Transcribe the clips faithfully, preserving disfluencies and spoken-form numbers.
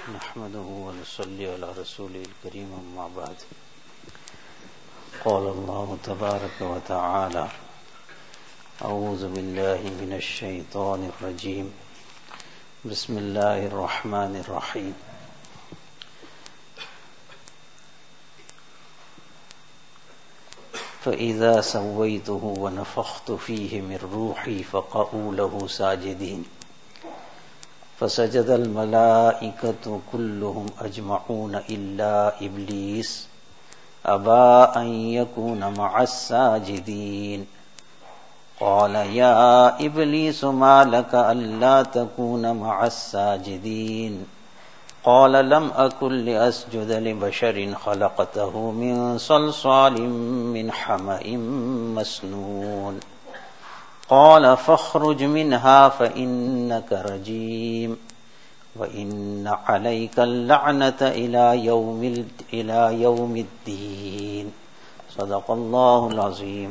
نحمده ونصلي على رسوله الكريم أما بعد قال الله تبارك وتعالى أعوذ بالله من الشيطان الرجيم بسم الله الرحمن الرحيم فإذا سويته ونفخت فيه من روحي فقعوا له ساجدين فسجد الملائكة كلهم أجمعون إلا إبليس أبى أن يكون مع الساجدين قال يا إبليس ما لك ألا تكون مع الساجدين قال لم أكن لأسجد لبشر خلقته من صلصال من حمأ مسنون قال فاخرج منها فإنك رجيم وإن عليك اللعنة إلى يوم إلى يوم الدين صدق الله العظيم.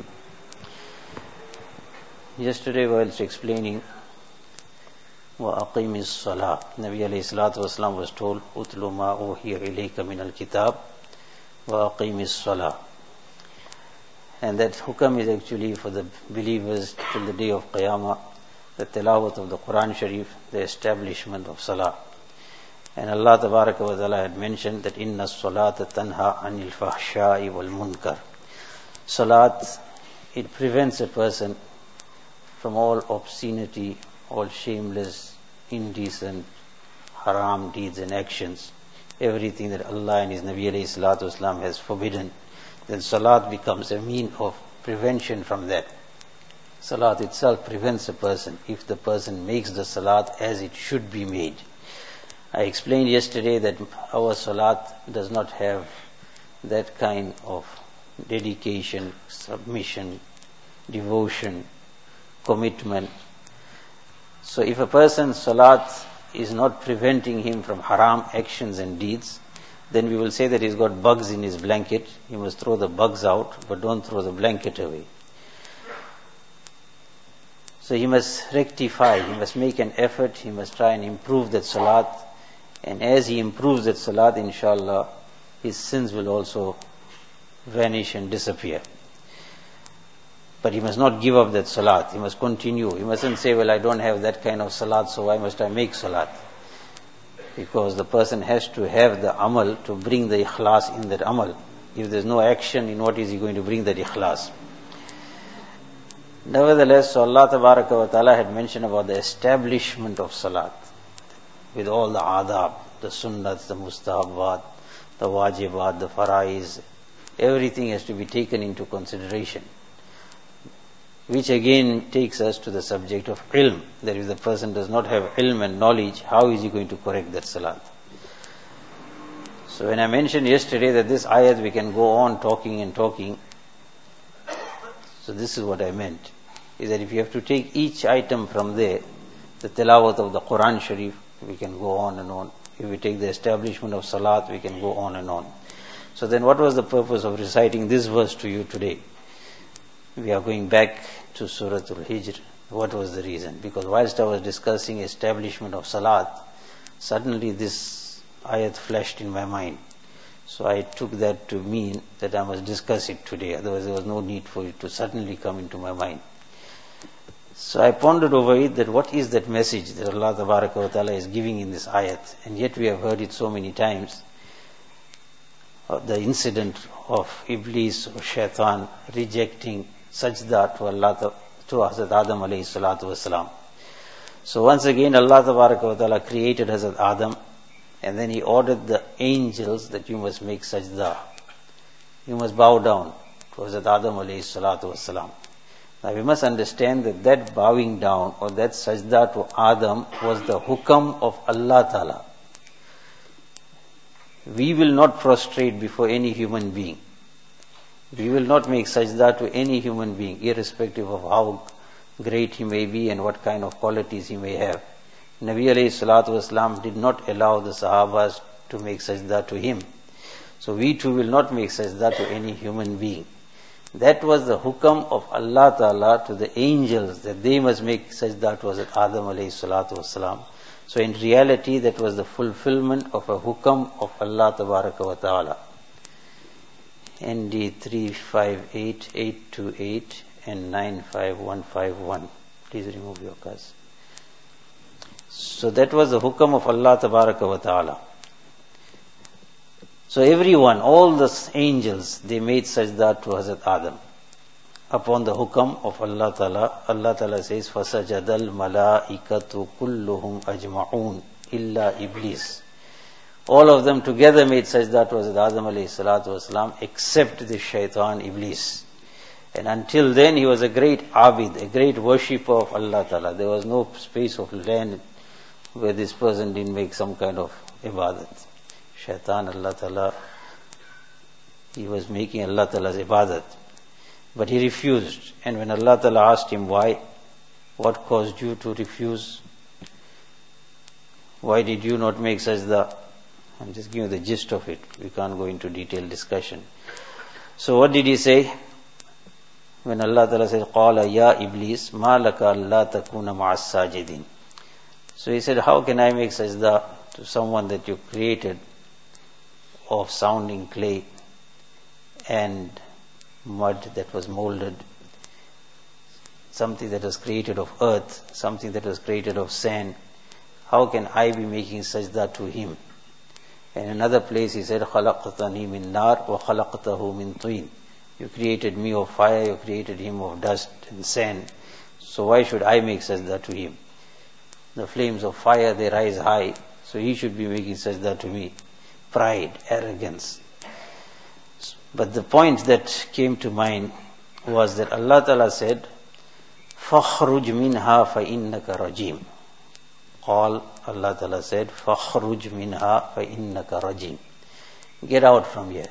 Yesterday whilst explaining وَأَقِيمِ الصَّلَاةِ, Nabi alayhi salatu wasalam was told أُتْلُ مَا أُوحِيَ إِلَيْكَ مِنَ الْكِتَابِ وَأَقِيمِ الصَّلَاةِ. And that hukam is actually for the believers till the day of Qiyamah, the tilawat of the Quran Sharif, the establishment of Salah. And Allah Tabaraka wa Ta'ala had mentioned that inna salata tanha anil fahsha'i wal munkar. Salat, it prevents a person from all obscenity, all shameless, indecent, haram deeds and actions, everything that Allah and His Nabi alayhi salatu wasalam has forbidden. Then salat becomes a mean of prevention from that. Salat itself prevents a person if the person makes the salat as it should be made. I explained yesterday that our salat does not have that kind of dedication, submission, devotion, commitment. So if a person's salat is not preventing him from haram actions and deeds, then we will say that he's got bugs in his blanket. He must throw the bugs out, but don't throw the blanket away. So he must rectify, he must make an effort, he must try and improve that salat. And as he improves that salat, inshallah, his sins will also vanish and disappear. But he must not give up that salat. He must continue. He mustn't say, well, I don't have that kind of salat, so why must I make salat? Because the person has to have the amal to bring the ikhlas in that amal. If there's no action, in what is he going to bring that ikhlas? Nevertheless, so Allah Tabaraka wa Ta'ala had mentioned about the establishment of salat with all the adab, the sunnats, the mustahabbat, the wajibat, the faraiz. Everything has to be taken into consideration. Which again takes us to the subject of ilm, that if the person does not have ilm and knowledge, how is he going to correct that salat? So when I mentioned yesterday that this ayat we can go on talking and talking, so this is what I meant, is that if you have to take each item from there, the tilawat of the Quran Sharif, we can go on and on. If we take the establishment of salat, we can go on and on. So then what was the purpose of reciting this verse to you today? We are going back to Surah Al-Hijr. What was the reason? Because whilst I was discussing establishment of salat, suddenly this ayat flashed in my mind. So I took that to mean that I must discuss it today. Otherwise there was no need for it to suddenly come into my mind. So I pondered over it, that what is that message that Allah Tabaraka wa Ta'ala is giving in this ayat? And yet we have heard it so many times. The incident of Iblis or Shaitan rejecting sajda to Allah, to Hazrat Adam alayhi salatu wasalam. So once again Allah Tabaraka wa Ta'ala created Hazrat Adam, and then He ordered the angels that you must make sajda. You must bow down to Hazrat Adam alayhi salatu wasalam. Now we must understand that that bowing down or that sajda to Adam was the hukam of Allah Ta'ala. We will not prostrate before any human being. We will not make sajda to any human being, irrespective of how great he may be and what kind of qualities he may have. Nabi alayhi salatu wasalam did not allow the Sahabas to make sajda to him. So we too will not make sajda to any human being. That was the hukam of Allah Ta'ala to the angels, that they must make sajda to Hazrat Adam alayhi salatu wasalam. So in reality, that was the fulfillment of a hukam of Allah Tabaraka wa Ta'ala. N D three five eight eight two eight and nine five one five one. Please remove your cards. So that was the hukam of Allah Tabaraka wa Ta'ala. So everyone, all the angels, they made sajda to Hazrat Adam. Upon the hukam of Allah Ta'ala, Allah Ta'ala says, فَسَجَدَ الْمَلَائِكَةُ كُلُّهُمْ أَجْمَعُونَ إِلَّا إِبْلِيسِ. All of them together made sajda to Hazrat Adam alayhi salatu wasalam, except the shaitan Iblis. And until then, he was a great abid, a great worshipper of Allah Ta'ala. There was no space of land where this person didn't make some kind of ibadat. Shaitan, Allah Ta'ala, he was making Allah Ta'ala's ibadat. But he refused. And when Allah Ta'ala asked him why, what caused you to refuse? Why did you not make sajda? I'm just giving you the gist of it. We can't go into detailed discussion. So what did he say? When Allah Ta'ala said, قَالَ يَا إِبْلِيسِ مَا لَكَ أَلَّا تَكُونَ مَعَ السَّاجِدِينَ. So he said, how can I make sajda to someone that you created of sounding clay and mud that was molded, something that was created of earth, something that was created of sand? How can I be making sajda to him? And in another place he said, خَلَقْتَنِي مِن نَارٍ وَخَلَقْتَهُ مِن طِينٍ. You created me of fire, you created him of dust and sand. So why should I make sajda to him? The flames of fire, they rise high, so he should be making sajda to me. Pride, arrogance. But the point that came to mind was that Allah Ta'ala said, فَخْرُجْ مِنْهَا فَإِنَّكَ رَجِيمٌ. All Allah Ta'ala said, فَخْرُجْ مِنْهَا فَإِنَّكَ رَجِيمٌ. Get out from here.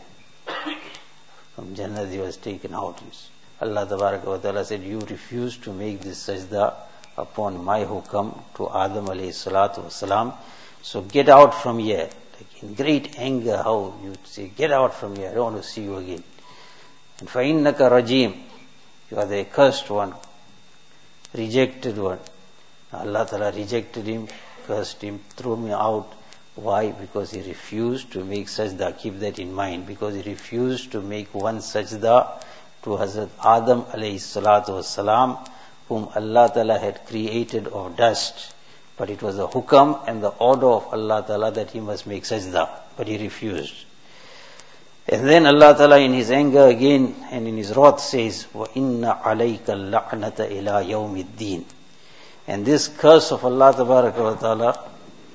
From Jannah he was taken out. Allah Ta'ala said, you refuse to make this sajda upon my hukam to Adam alayhi salatu wasalam. So get out from here. Like in great anger, how you say, get out from here, I don't want to see you again. And فَإِنَّكَ رَجِيمٌ. You are the accursed one, rejected one. Allah Ta'ala rejected him, cursed him, threw him out. Why? Because he refused to make sajda. Keep that in mind. Because he refused to make one sajda to Hazrat Adam alayhi salatu wasalam, whom Allah Ta'ala had created of dust. But it was the hukam and the order of Allah Ta'ala that he must make sajda. But he refused. And then Allah Ta'ala in his anger again and in his wrath says, وَإِنَّ عَلَيْكَ اللَّعْنَةَ إِلَىٰ يَوْمِ الدِّينِ. And this curse of Allah Ta'ala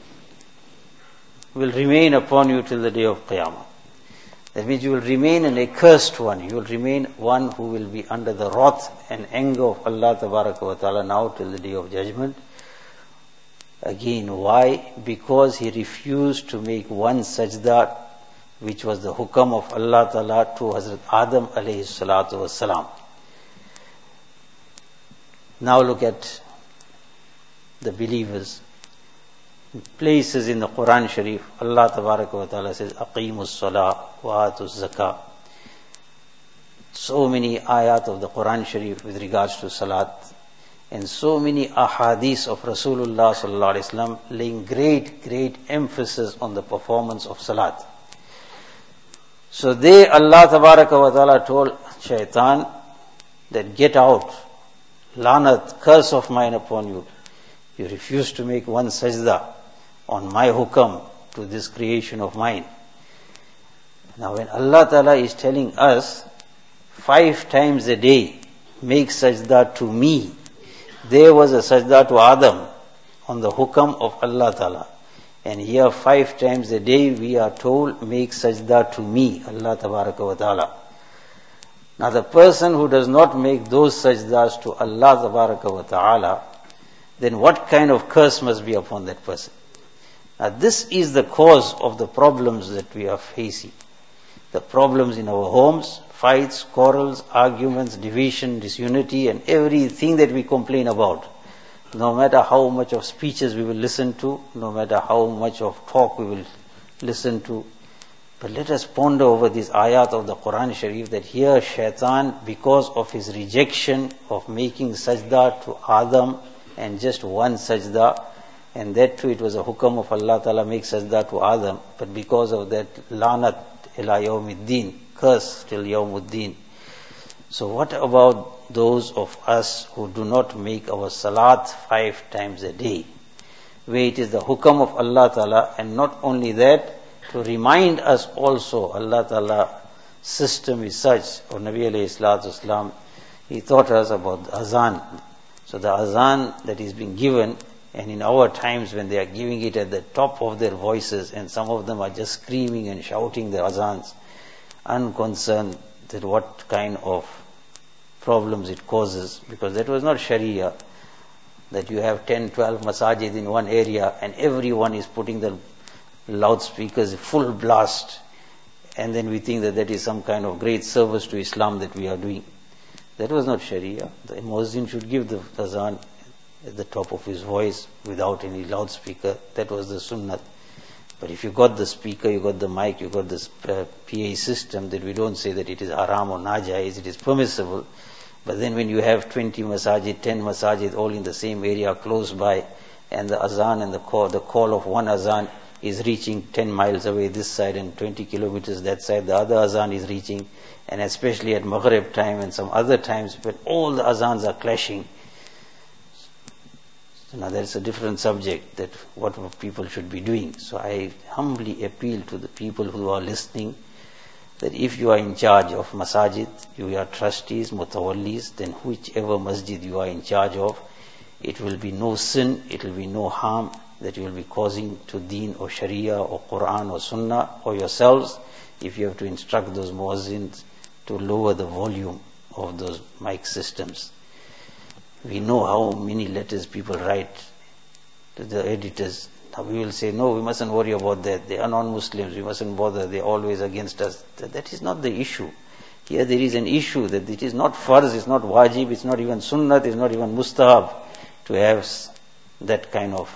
will remain upon you till the day of Qiyamah. That means you will remain an accursed one. You will remain one who will be under the wrath and anger of Allah Ta'ala now till the day of judgment. Again, why? Because he refused to make one sajda, which was the hukam of Allah Ta'ala to Hazrat Adam alayhi salatu wasalam. Now look at the believers. In places in the Quran Sharif, Allah Tabaraka wa Ta'ala says, Aqimus Salah wa Atus Zakah. So many ayat of the Quran Sharif with regards to Salat, and so many ahadith of Rasulullah Sallallahu Alaihi Wasallam laying great, great emphasis on the performance of Salat. So they, Allah Tabaraka wa Ta'ala told Shaitan that get out, lanat, curse of mine upon you. You refuse to make one sajda on my hukam to this creation of mine. Now when Allah Ta'ala is telling us five times a day, make sajda to me, there was a sajda to Adam on the hukam of Allah Ta'ala. And here five times a day we are told, make sajda to me, Allah Tabaraka wa Ta'ala. Now the person who does not make those sajdas to Allah Tabaraka wa Ta'ala, then what kind of curse must be upon that person? Now this is the cause of the problems that we are facing. The problems in our homes, fights, quarrels, arguments, division, disunity, and everything that we complain about. No matter how much of speeches we will listen to, no matter how much of talk we will listen to. But let us ponder over these ayat of the Quran Sharif, that here Shaitan, because of his rejection of making sajda to Adam, and just one sajda, And that too, it was a hukam of Allah Ta'ala, make sajda to Adam, but because of that lanat ila yawmiddin, curse till yawmuddin. So what about those of us who do not make our salat five times a day, where it is the hukam of Allah Ta'ala, and not only that, to remind us also, Allah Ta'ala system is such, or Nabi alayhi salatu wasalam, he taught us about the azan. So the azan that is being given, and in our times when they are giving it at the top of their voices, and some of them are just screaming and shouting the azans, unconcerned that what kind of problems it causes, because that was not Sharia, that you have ten, twelve masajid in one area and everyone is putting the loudspeakers full blast, and then we think that that is some kind of great service to Islam that we are doing. That was not Sharia. The Muazzin should give the azan at the top of his voice without any loudspeaker. That was the sunnah. But if you got the speaker, you got the mic, you got this uh, P A system, then we don't say that it is haram or najais, it is permissible. But then when you have twenty masajid, ten masajid all in the same area close by, and the azan and the call, the call of one azan is reaching ten miles away this side and twenty kilometers that side, the other azan is reaching, and especially at Maghrib time and some other times, but all the azans are clashing. So now that's a different subject, that what people should be doing. So I humbly appeal to the people who are listening, that if you are in charge of masajid, you are trustees, mutawallis, then whichever masjid you are in charge of, it will be no sin, it will be no harm that you will be causing to deen or sharia or Quran or sunnah or yourselves, if you have to instruct those muazzins to lower the volume of those mic systems. We know how many letters people write to the editors. Now we will say, no, we mustn't worry about that. They are non-Muslims. We mustn't bother. They are always against us. That, that is not the issue. Here there is an issue that it is not farz, it's not wajib, it's not even sunnat, it's not even mustahab to have that kind of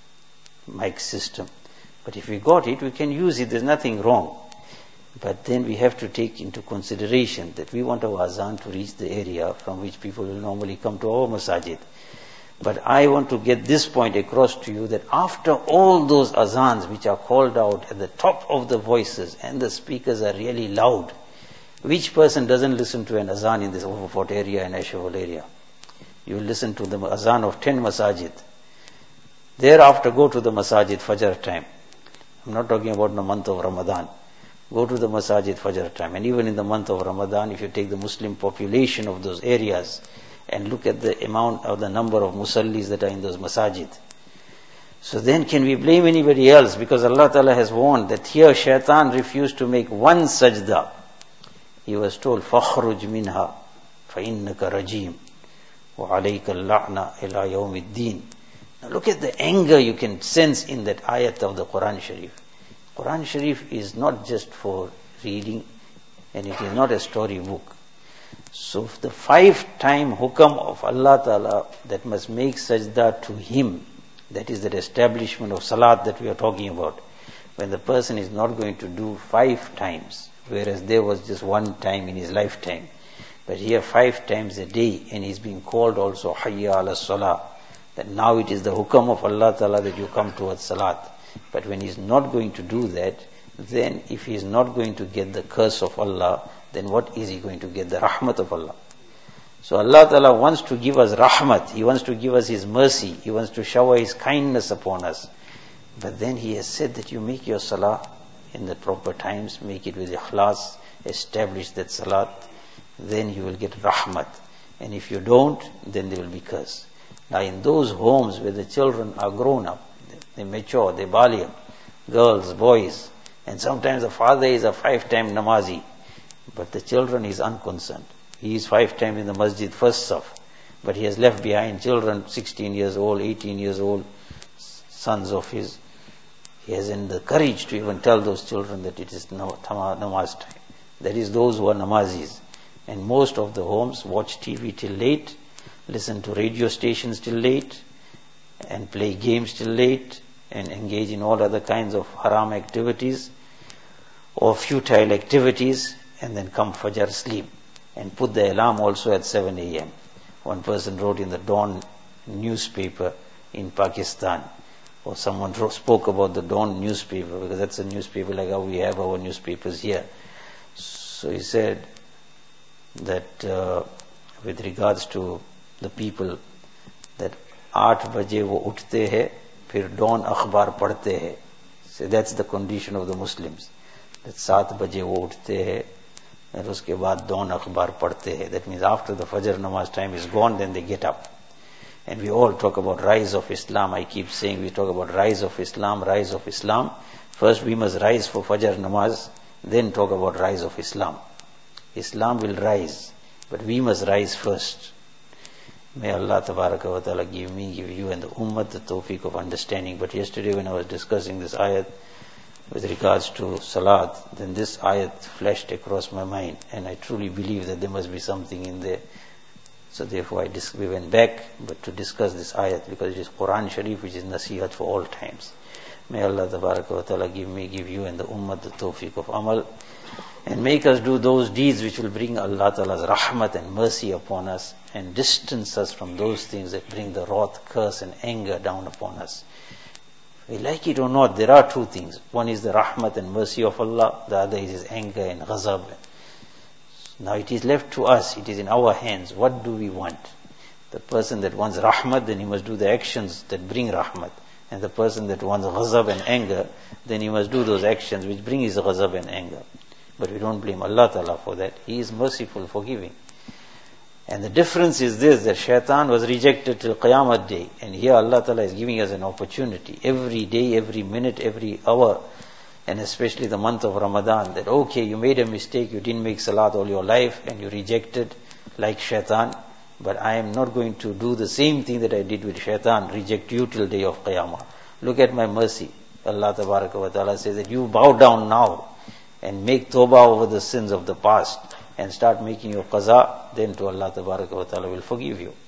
mic system. But if we got it, we can use it. There's nothing wrong. But then we have to take into consideration that we want our azan to reach the area from which people will normally come to our masajid. But I want to get this point across to you, that after all those azans which are called out at the top of the voices and the speakers are really loud, which person doesn't listen to an azan in this Overfort area and Ashaval area? You listen to the azan of ten masajid. Thereafter go to the masajid Fajr time. I'm not talking about the month of Ramadan. Go to the masajid Fajr time. And even in the month of Ramadan, if you take the Muslim population of those areas and look at the amount or the number of musallis that are in those masajid, so then can we blame anybody else? Because Allah Ta'ala has warned that here shaitan refused to make one sajda. He was told, فَخْرُجْ مِنْهَا فَإِنَّكَ رَجِيمٌ وَعَلَيْكَ اللَّعْنَ إِلَى يَوْمِ الدِّينِ. Now look at the anger you can sense in that ayat of the Quran Sharif. Quran Sharif is not just for reading, and it is not a story book. So the five-time hukam of Allah Ta'ala that must make sajda to Him, that is that establishment of salat that we are talking about. When the person is not going to do five times, whereas there was just one time in his lifetime. But here five times a day, and he's being called also Hayya ala Salah, that now it is the hukam of Allah Ta'ala that you come towards salat. But when he's not going to do that, then if he is not going to get the curse of Allah, then what is he going to get? The rahmat of Allah. So Allah Ta'ala wants to give us rahmat. He wants to give us His mercy. He wants to shower His kindness upon us. But then He has said that you make your salah in the proper times, make it with ikhlas, establish that salat, then you will get rahmat. And if you don't, then they will be cursed. Now in those homes where the children are grown up, they mature, they baligh, girls, boys, and sometimes the father is a five-time namazi, but the children is unconcerned. He is five times in the masjid first saf, but he has left behind children sixteen years old, eighteen years old, sons of his. He hasn't the courage to even tell those children that it is namaz time. That is those who are namazis. And most of the homes watch T V till late, listen to radio stations till late, and play games till late, and engage in all other kinds of haram activities or futile activities, and then come Fajr sleep and put the alarm also at seven a m One person wrote in the Dawn newspaper in Pakistan, or someone spoke about the Dawn newspaper, because that's a newspaper like how we have our newspapers here. So he said that uh, with regards to the people, that आठ बजे वो उठते हैं, फिर Dawn अखबार पढ़ते हैं. So that's the condition of the Muslims. That सात बजे वो उठते हैं, and उसके बाद Dawn अखबार पढ़ते हैं. That means after the Fajr namaz time is gone, then they get up. And we all talk about rise of Islam. I keep saying we talk about rise of Islam, rise of Islam. First we must rise for Fajr namaz, then talk about rise of Islam. Islam will rise, but we must rise first. May Allah Tabaraka wa Ta'ala give me, give you and the Ummah the tawfiq of understanding. But yesterday when I was discussing this ayat with regards to Salat, then this ayat flashed across my mind, and I truly believe that there must be something in there. So therefore I dis- we went back but to discuss this ayat, because it is Quran Sharif, which is nasihat for all times. May Allah Tabaraka wa Ta'ala give me, give you and the Ummah the tawfiq of amal, and make us do those deeds which will bring Allah Ta'ala's rahmat and mercy upon us, and distance us from those things that bring the wrath, curse and anger down upon us. We like it or not, there are two things. One is the rahmat and mercy of Allah, the other is His anger and ghazab. Now it is left to us, it is in our hands. What do we want? The person that wants rahmat, then he must do the actions that bring rahmat. And the person that wants ghazab and anger, then he must do those actions which bring his ghazab and anger. But we don't blame Allah Ta'ala for that. He is merciful, forgiving. And the difference is this, that shaitan was rejected till Qiyamah day. And here Allah Ta'ala is giving us an opportunity. Every day, every minute, every hour, and especially the month of Ramadan, that okay, you made a mistake, you didn't make salat all your life, and you rejected like shaitan, but I am not going to do the same thing that I did with shaitan, reject you till day of Qiyamah. Look at my mercy. Allah Tabaraka wa Ta'ala says that you bow down now, and make tawbah over the sins of the past, and start making your qaza, then to Allah Tabaraka wa Ta'ala will forgive you.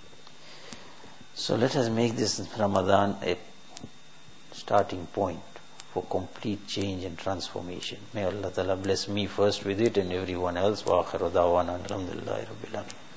So let us make this Ramadan a starting point for complete change and transformation. May Allah Ta'ala bless me first with it and everyone else. Wa akhiru da'wana alhamdulillahi rabbil alamin.